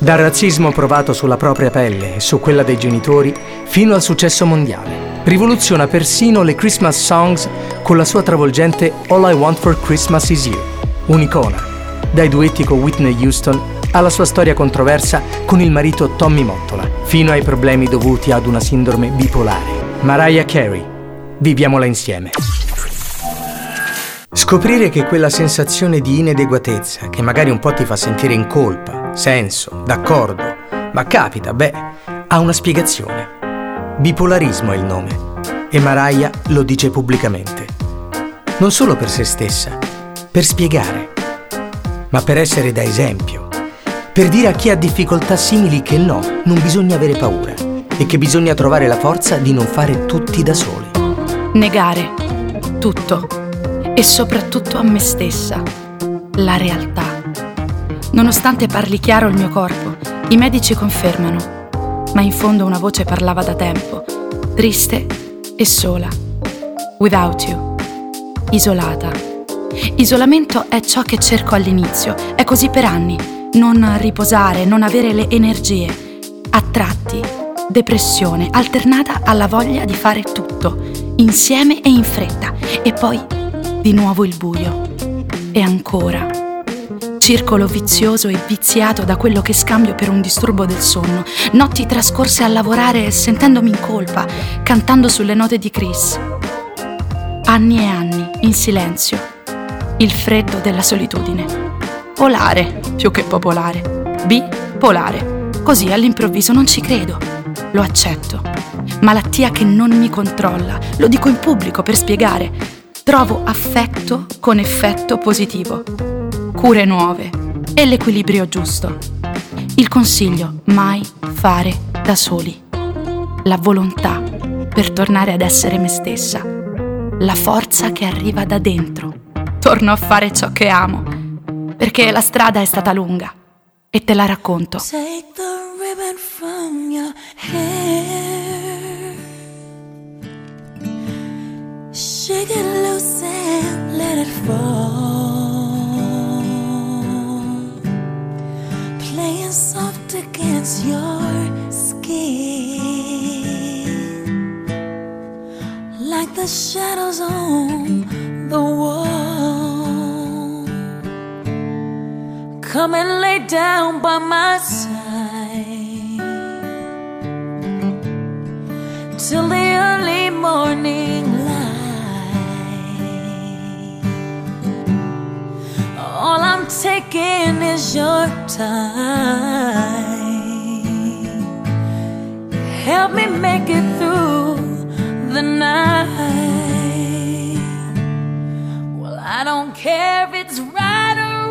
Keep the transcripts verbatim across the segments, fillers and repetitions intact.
Dal razzismo provato sulla propria pelle e su quella dei genitori fino al successo mondiale. Rivoluziona persino le Christmas songs con la sua travolgente All I Want for Christmas Is You, un'icona, dai duetti con Whitney Houston alla sua storia controversa con il marito Tommy Mottola, fino ai problemi dovuti ad una sindrome bipolare. Mariah Carey, viviamola insieme. Scoprire che quella sensazione di inadeguatezza, che magari un po' ti fa sentire in colpa, senso, d'accordo, ma capita, beh, ha una spiegazione. Bipolarismo è il nome, e Mariah lo dice pubblicamente. Non solo per se stessa, per spiegare, ma per essere da esempio, per dire a chi ha difficoltà simili che no, non bisogna avere paura e che bisogna trovare la forza di non fare tutti da soli. Negare tutto e soprattutto a me stessa, la realtà. Nonostante parli chiaro il mio corpo, i medici confermano, ma in fondo una voce parlava da tempo, triste e sola. Without you, isolata. Isolamento è ciò che cerco all'inizio, è così per anni. Non riposare, non avere le energie. A tratti, depressione, alternata alla voglia di fare tutto, insieme e in fretta. E poi, di nuovo il buio. E ancora. Circolo vizioso e viziato da quello che scambio per un disturbo del sonno. Notti trascorse a lavorare sentendomi in colpa, cantando sulle note di Chris. Anni e anni, in silenzio. Il freddo della solitudine. Polare, più che popolare. Bipolare. Così all'improvviso non ci credo. Lo accetto. Malattia che non mi controlla. Lo dico in pubblico per spiegare. Trovo affetto con effetto positivo. Cure nuove e l'equilibrio giusto. Il consiglio: mai fare da soli. La volontà per tornare ad essere me stessa. La forza che arriva da dentro. Torno a fare ciò che amo, perché la strada è stata lunga e te la racconto. Take the ribbon from your hair. Shake it loose and let it fall. Playing soft against your skin, like the shadows on the wall. Come and lay down by my side till the early morning light. All I'm taking is your time. Help me make it through the night. Well, I don't care if it's right or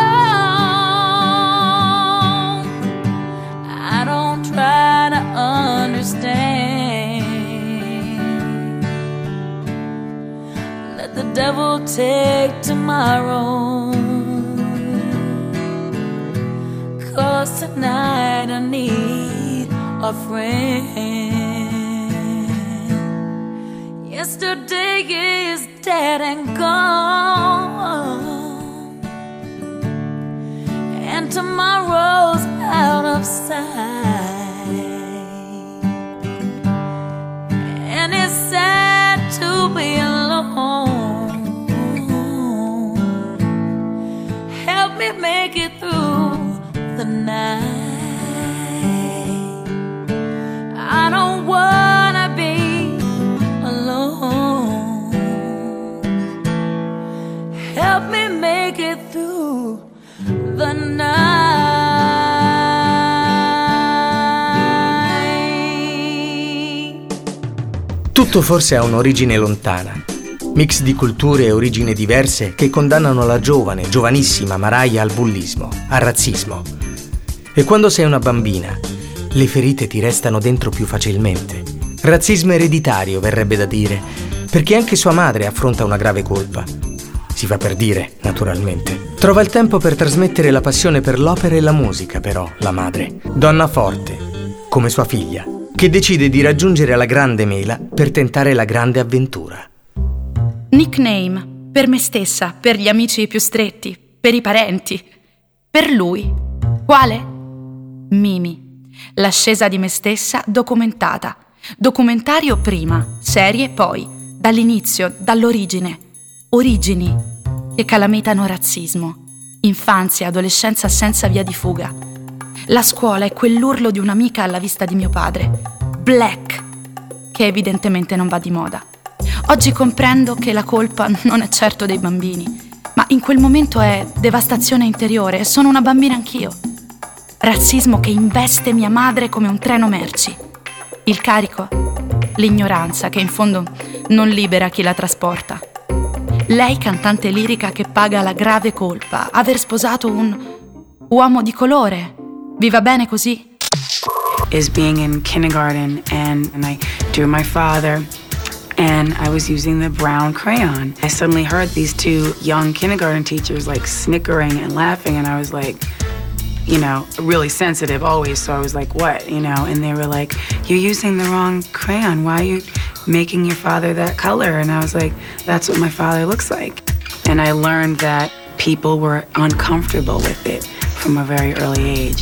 wrong. I don't try to understand. Let the devil take tomorrow, 'cause tonight I need a friend. Yesterday is dead and gone, and tomorrow's out of sight. And it's sad to be alone. Help me make it through the night. I don't wanna be alone. Help me make it through the night. Tutto forse ha un'origine lontana, mix di culture e origini diverse che condannano la giovane, giovanissima Mariah al bullismo, al razzismo. E quando sei una bambina, le ferite ti restano dentro più facilmente. Razzismo ereditario, verrebbe da dire, perché anche sua madre affronta una grave colpa. Si fa per dire, naturalmente. Trova il tempo per trasmettere la passione per l'opera e la musica, però, la madre. Donna forte, come sua figlia, che decide di raggiungere la grande mela per tentare la grande avventura. Nickname, per me stessa, per gli amici più stretti, per i parenti, per lui. Quale? Mimi, l'ascesa di me stessa documentata. Documentario prima, serie poi, dall'inizio, dall'origine. Origini che calamitano razzismo, infanzia, adolescenza senza via di fuga. La scuola è quell'urlo di un'amica alla vista di mio padre. Black, che evidentemente non va di moda. Oggi comprendo che la colpa non è certo dei bambini, ma in quel momento è devastazione interiore e sono una bambina anch'io. Razzismo che investe mia madre come un treno merci. Il carico? L'ignoranza che in fondo non libera chi la trasporta. Lei cantante lirica che paga la grave colpa, aver sposato un uomo di colore. Vi va bene così? Is being in kindergarten and, and I drew my father and I was using the brown crayon. I suddenly heard these two young kindergarten teachers like snickering and laughing and I was like, you know, really sensitive always, so I was like, what, you know, and they were like, you're using the wrong crayon, why are you making your father that color? And I was like, that's what my father looks like. And I learned that people were uncomfortable with it from a very early age.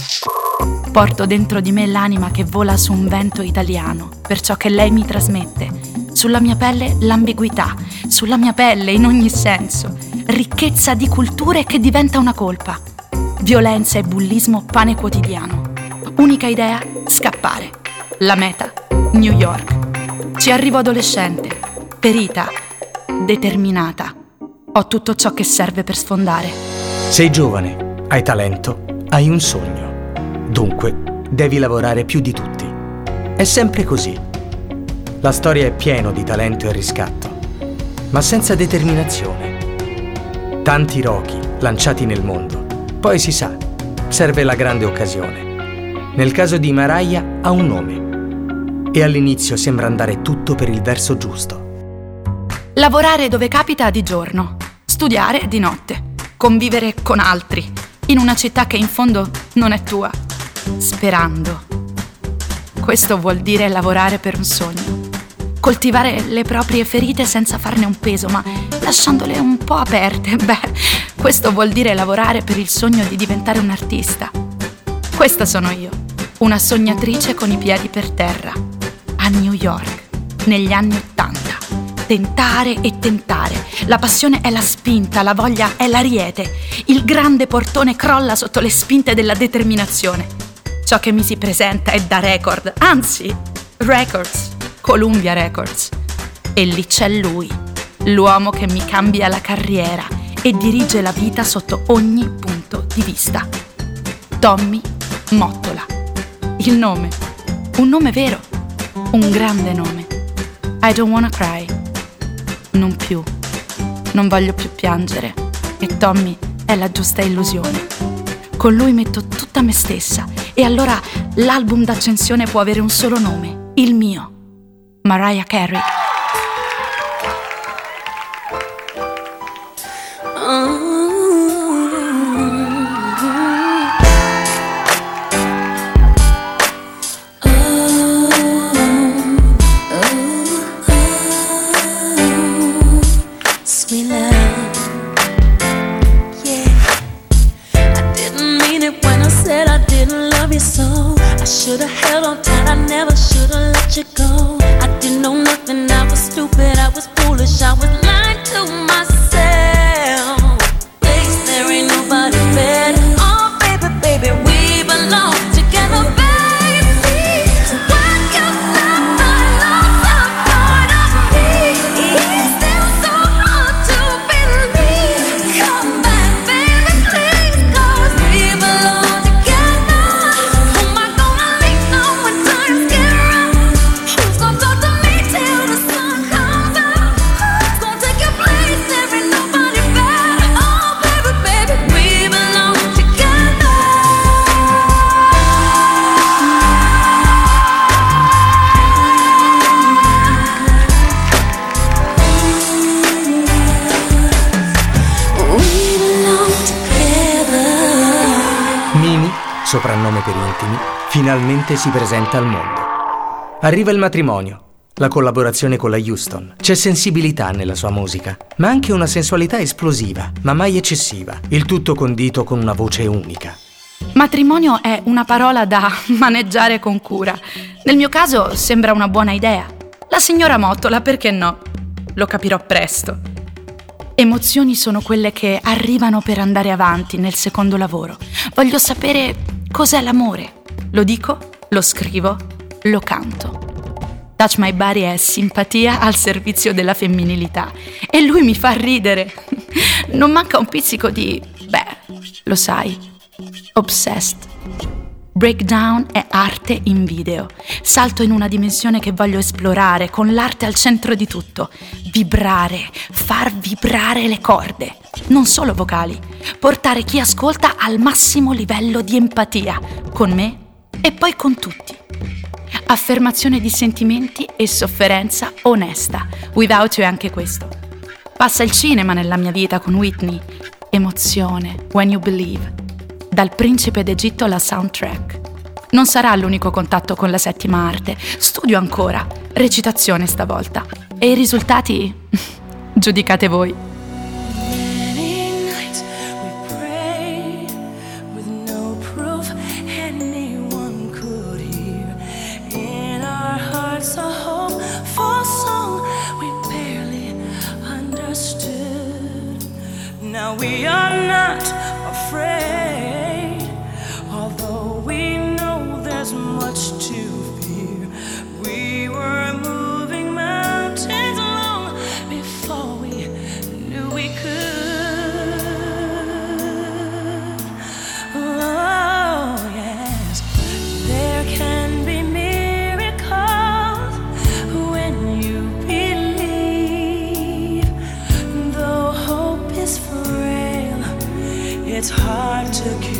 Porto dentro di me l'anima che vola su un vento italiano, per ciò che lei mi trasmette. Sulla mia pelle l'ambiguità, sulla mia pelle in ogni senso, ricchezza di culture che diventa una colpa. Violenza e bullismo pane quotidiano. Unica idea, scappare. La meta, New York. Ci arrivo adolescente, ferita, determinata. Ho tutto ciò che serve per sfondare. Sei giovane, hai talento, hai un sogno. Dunque, devi lavorare più di tutti. È sempre così. La storia è piena di talento e riscatto, ma senza determinazione. Tanti rochi lanciati nel mondo. Poi si sa, serve la grande occasione. Nel caso di Mariah ha un nome e all'inizio sembra andare tutto per il verso giusto. Lavorare dove capita di giorno, studiare di notte, convivere con altri, in una città che in fondo non è tua, sperando. Questo vuol dire lavorare per un sogno. Coltivare le proprie ferite senza farne un peso, ma lasciandole un po' aperte. Beh, questo vuol dire lavorare per il sogno di diventare un artista. Questa sono io, una sognatrice con i piedi per terra, a New York, negli anni Ottanta. Tentare e tentare. La passione è la spinta, la voglia è l'ariete. Il grande portone crolla sotto le spinte della determinazione. Ciò che mi si presenta è da record, anzi, records, Columbia Records. E lì c'è lui, l'uomo che mi cambia la carriera e dirige la vita sotto ogni punto di vista. Tommy Mottola. Il nome, un nome vero, un grande nome. I don't wanna cry. Non più. Non voglio più piangere. E Tommy è la giusta illusione. Con lui metto tutta me stessa e allora l'album d'accensione può avere un solo nome, il mio. Mariah Carey. Should've held on tight, I never should've let you go. I didn't know nothing, I was stupid, I was foolish, I was lying to myself. Place, there ain't nobody better. Oh baby, baby, we belong together, baby. Why you not alone, some part of me? It's still so hard to believe. Come back, baby, please, 'cause we belong together. Who am I gonna lean on when times get rough? Who's gonna talk to me till the sun comes up? Who's gonna take your place? There ain't nobody better. Oh baby, baby, we belong together. We belong together. Mimi, soprannome per intimi, finalmente si presenta al mondo. Arriva il matrimonio, la collaborazione con la Houston. C'è sensibilità nella sua musica, ma anche una sensualità esplosiva, ma mai eccessiva. Il tutto condito con una voce unica. Matrimonio è una parola da maneggiare con cura. Nel mio caso sembra una buona idea. La signora Mottola, perché no? Lo capirò presto. Emozioni sono quelle che arrivano per andare avanti nel secondo lavoro. Voglio sapere cos'è l'amore. Lo dico, lo scrivo, lo canto. Touch My Body è simpatia al servizio della femminilità. E lui mi fa ridere. Non manca un pizzico di... beh, lo sai... obsessed. Breakdown è arte in video. Salto in una dimensione che voglio esplorare, con l'arte al centro di tutto. Vibrare, far vibrare le corde, non solo vocali. Portare chi ascolta al massimo livello di empatia, con me e poi con tutti. Affermazione di sentimenti e sofferenza onesta. Without You è anche questo. Passa il cinema nella mia vita con Whitney. Emozione, When You Believe. Dal Principe d'Egitto alla soundtrack. Non sarà l'unico contatto con la settima arte. Studio ancora, recitazione stavolta. E i risultati? Giudicate voi. Many nights we prayed with no proof anyone could hear. In our hearts a hopeful song we barely understood. Now we are not afraid, although we know there's much to fear. We were moving mountains long before we knew we could. Oh, yes, there can be miracles when you believe. Though hope is frail, it's hard to kill.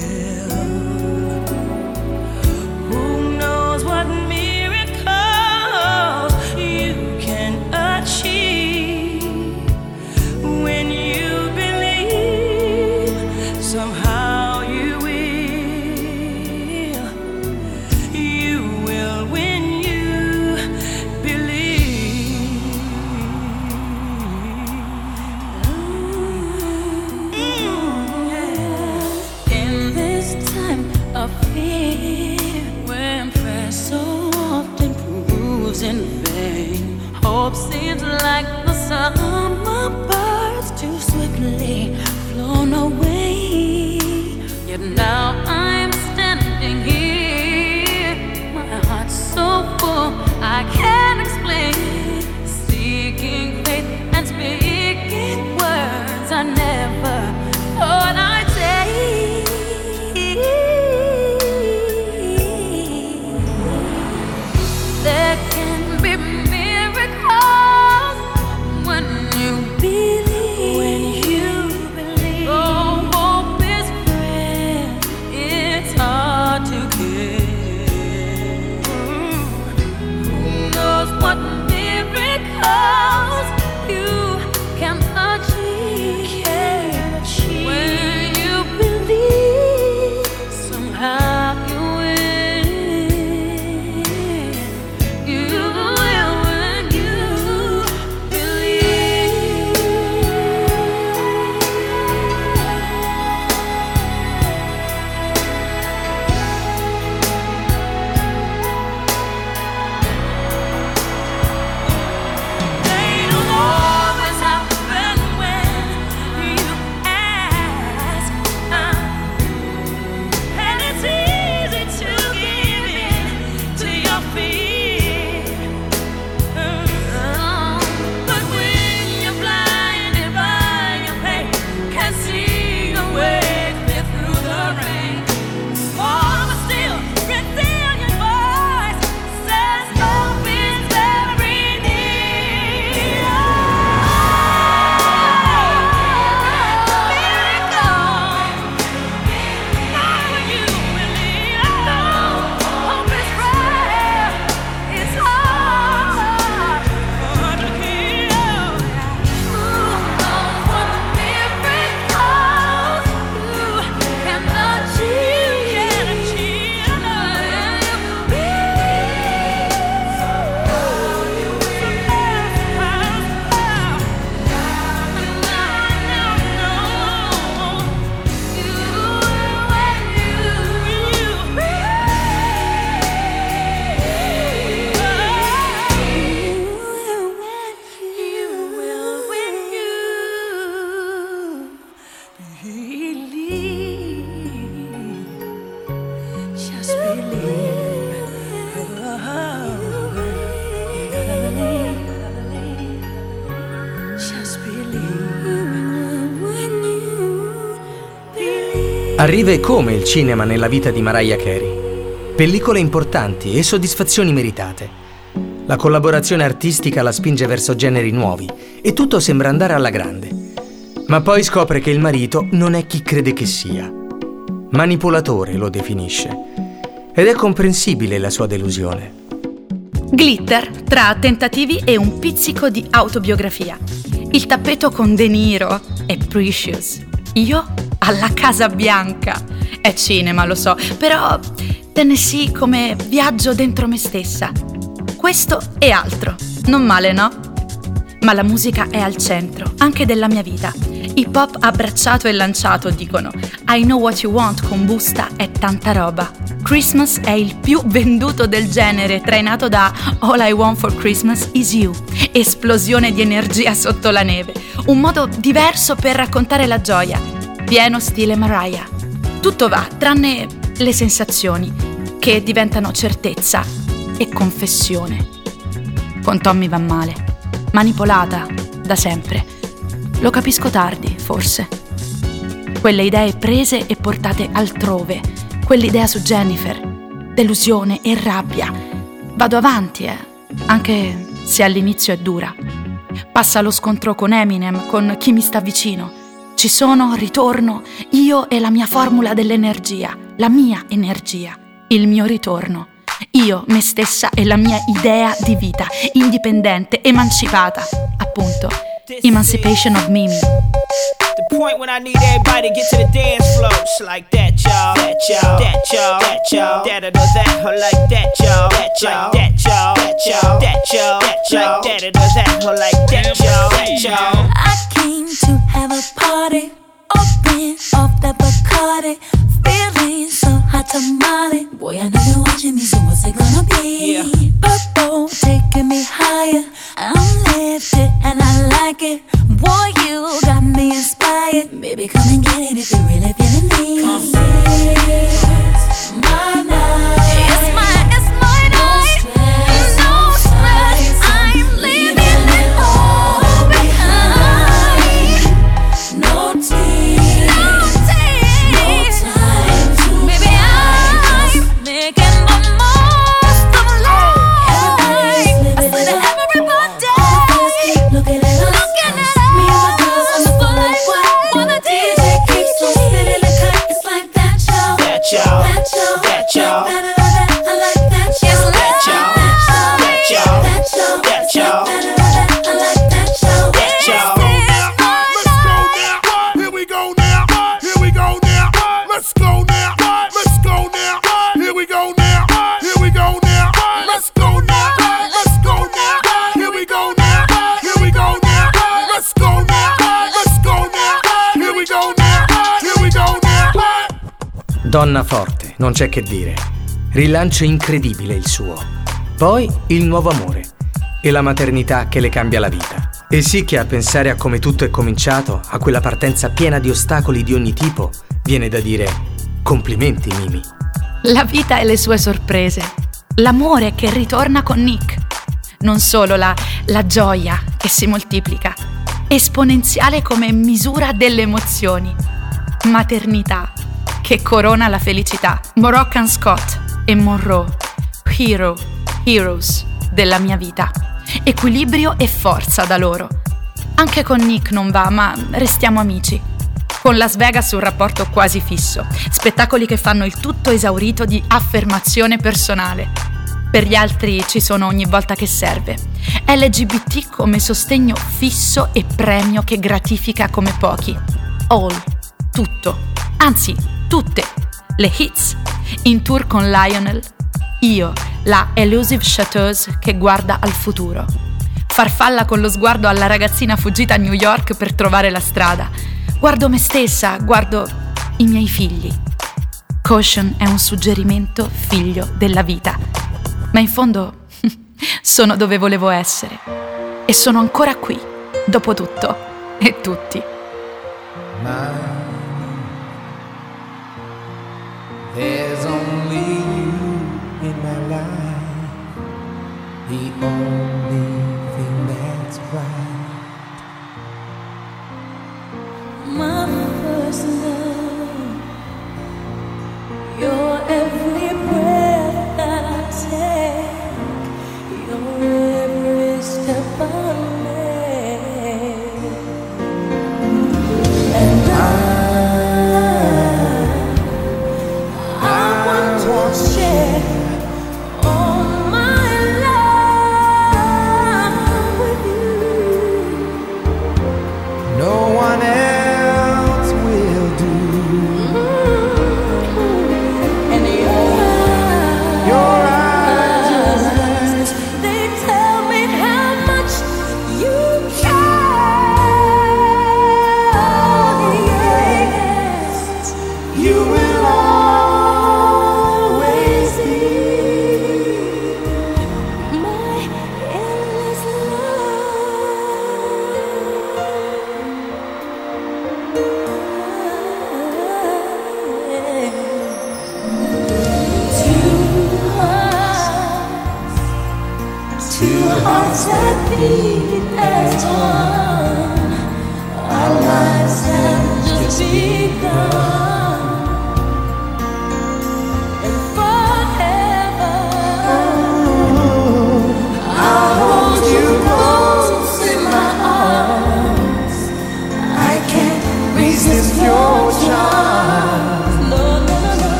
Who knows what miracles you can achieve when you believe? Somehow you will. You will when you believe. In this time of fear, when prayer so often proves in vain, hope seems like the summer birds too swiftly flown away. Yet now I'm standing here, my heart's so full I can't explain, seeking faith and speaking words I never thought I'd say. There can be miracles when you believe. When you believe. Oh, hope is frail. It Arriva e come il cinema nella vita di Mariah Carey. Pellicole importanti e soddisfazioni meritate. La collaborazione artistica la spinge verso generi nuovi e tutto sembra andare alla grande. Ma poi scopre che il marito non è chi crede che sia. Manipolatore lo definisce. Ed è comprensibile la sua delusione. Glitter tra tentativi e un pizzico di autobiografia. Il tappeto con De Niro è Precious. Io alla Casa Bianca. È cinema, lo so, però Tennessee come viaggio dentro me stessa. Questo e altro. Non male, no? Ma la musica è al centro, anche della mia vita. Hip hop abbracciato e lanciato, dicono. I Know What You Want con Busta è tanta roba. Christmas è il più venduto del genere, trainato da All I Want for Christmas is You. Esplosione di energia sotto la neve. Un modo diverso per raccontare la gioia. Pieno stile Mariah. Tutto va, tranne le sensazioni, che diventano certezza e confessione. Con Tommy va male. Manipolata, da sempre. Lo capisco tardi, forse. Quelle idee prese e portate altrove. Quell'idea su Jennifer. Delusione e rabbia. Vado avanti, eh. Anche se all'inizio è dura. Passa lo scontro con Eminem, con chi mi sta vicino. Ci sono, ritorno, io e la mia formula dell'energia. La mia energia. Il mio ritorno. Io, me stessa e la mia idea di vita. Indipendente, emancipata. Appunto. Emancipation of Mimi. The point when I need everybody to get to the dance floor. Just like that, y'all. That, y'all. That, y'all. That, y'all. That, or that, or like that, y'all. That, y'all. That, y'all. That, y'all. That, y'all. That, y'all. That, or that, or like that, y'all. That, y'all. I came to have a party, open off the Bacardi, feeling so hot tamale. Boy, I know you're watching me, so what's it gonna be? Yeah. Purple taking me higher. I'm lifted and I like it. Boy, you got me inspired. Baby, come and get it if you're really feeling me. It's my night. It's my, it's my night. No stress. I'm leaving it all behind. No tears. No tears. No time to baby, I'm making the most of life. I said to everybody. Looking at us. Looking at us. Me and my girls on the floor like what? When the D J keeps on spinning the cut, it's like that, y'all. That, y'all. That, y'all. That, y'all. Like that, that, I like that, y'all. That, y'all. That, y'all. That, y'all. That, y'all. Like that, that, I like that, y'all. That, y'all. Let's go now. Here we go now. Here we go now. Let's go now. Let's go now. Here we go now. Here we go now. Let's go now. Let's go now. Here we go now. Here we go now. Let's go now. Let's go now. Here we go now. Here we go now. Donna forte, non c'è che dire. Rilancio incredibile il suo. Poi il nuovo amore e la maternità che le cambia la vita. E sì che a pensare a come tutto è cominciato, a quella partenza piena di ostacoli di ogni tipo, viene da dire complimenti, Mimi. La vita e le sue sorprese. L'amore che ritorna con Nick. Non solo la, la gioia che si moltiplica. Esponenziale come misura delle emozioni. Maternità che corona la felicità. Moroccan Scott e Monroe. Hero, heroes della mia vita. Equilibrio e forza da loro. Anche con Nick non va, ma restiamo amici. Con Las Vegas un rapporto quasi fisso. Spettacoli che fanno il tutto esaurito di affermazione personale. Per gli altri ci sono ogni volta che serve. L G B T come sostegno fisso e premio che gratifica come pochi. All, tutto, anzi tutte, le hits. In tour con Lionel, io, la elusive chanteuse che guarda al futuro. Farfalla con lo sguardo alla ragazzina fuggita a New York per trovare la strada. Guardo me stessa, guardo i miei figli. Caution è un suggerimento figlio della vita. Ma in fondo sono dove volevo essere. E sono ancora qui, dopo tutto e tutti. There's only you in my life, the only thing that's right. My first love, I'll share all my love with you. No one else will do. Mm-hmm. And your eyes, Your eyes, your eyes, they tell me how much you care. Yes, you will always be my endless love. Two hearts that beat as one. Our lives have just begun.